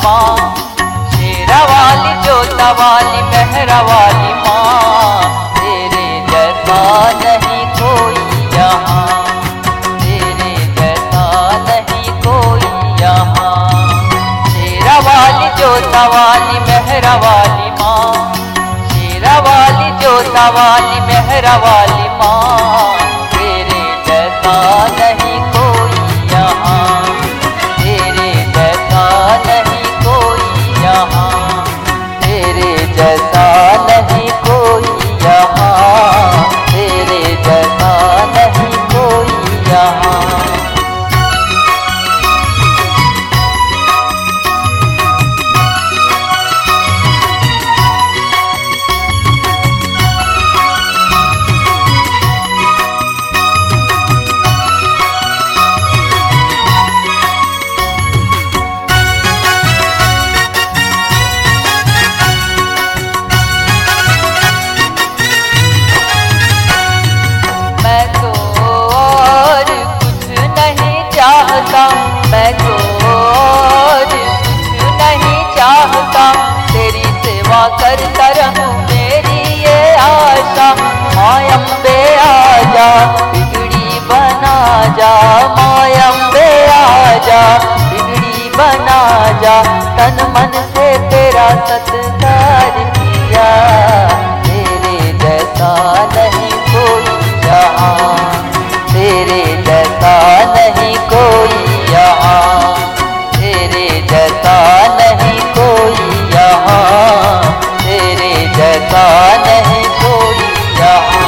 माँ, शेरा वाली जोता वाली मेहरा वाली माँ, तेरे जैसा नहीं कोई यहाँ, तेरे जैसा नहीं कोई यहाँ। शेरा वाली जोता वाली मेहरा वाली माँ, शेरा वाली जोता वाली मेहरा वाली माँ, तेरे जैसा नहीं कोई यहाँ, तेरे जैसा नहीं कोई यहाँ, तेरे जैसा नहीं कोई यहाँ, तेरे जैसा नहीं कोई यहाँ। मैं तो और कुछ नहीं चाहता, तेरी सेवा करता रहूं मेरी ये आशा। माय अम्बे आजा बिगड़ी बना जा, माय अम्बे आजा बिगड़ी बना जा, तन मन से तेरा सत्कार किया, तेरे जैसा नहीं कोई यहाँ, तेरे जैसा नहीं कोई यहाँ, तेरे जैसा नहीं कोई यहाँ, तेरे जैसा नहीं कोई यहाँ।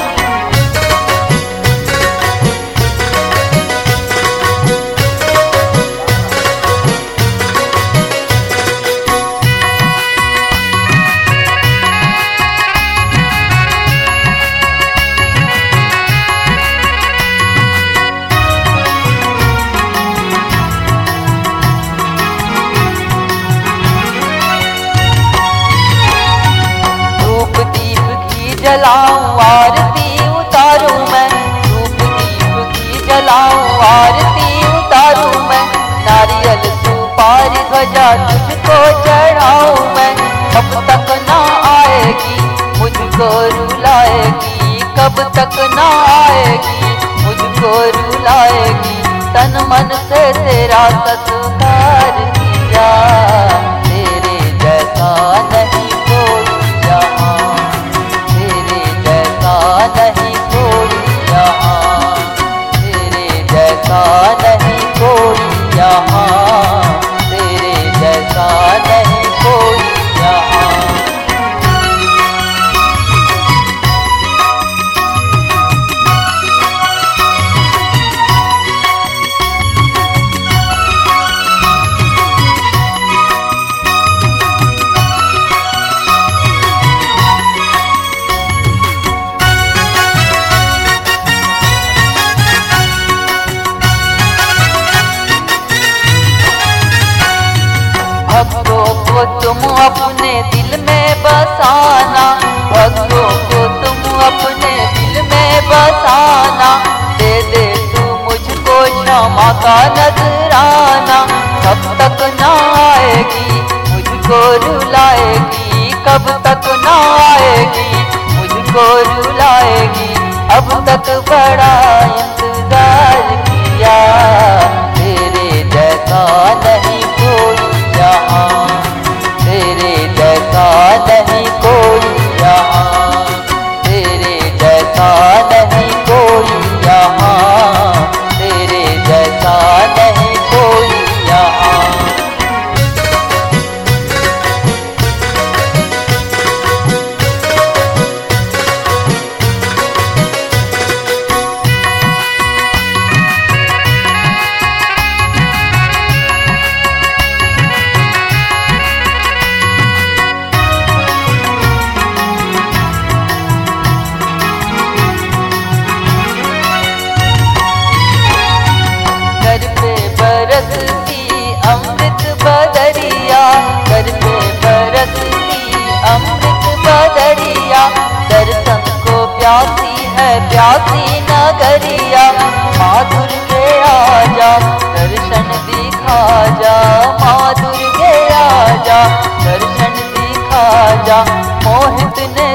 जलाऊं आरती उतारूं मैं, धूप दीप की जलाऊं आरती उतारूं मैं, नारियल सुपारी ध्वजा तुझको चढ़ाऊं मैं। कब तक ना आएगी मुझको रुलाएगी, कब तक ना आएगी मुझको रुलाएगी, तन मन से तेरा सत्कार किया, तेरे जैसा नहीं कोई यहाँ, नहीं कोई यहाँ, तेरे जैसा नहीं कोई यहाँ, तेरे जैसा नहीं कोई यहाँ। भक्तों को तुम अपने दिल में बसाना, भक्तों को तुम अपने दिल में बसाना, दे दे तू मुझको क्षमा का नजराना। कब तक ना आएगी मुझको रुलाएगी, कब तक ना आएगी मुझको रुलाएगी, अब तक बड़ा इंतजार किया, तेरे जैसा नहीं कोई यहाँ, तेरे जैसा नहीं कोई यहाँ, तेरे जैसा नहीं कोई यहाँ, तेरे जैसा नहीं कोई यहाँ। दर्शन दिखा जा। मोहित ने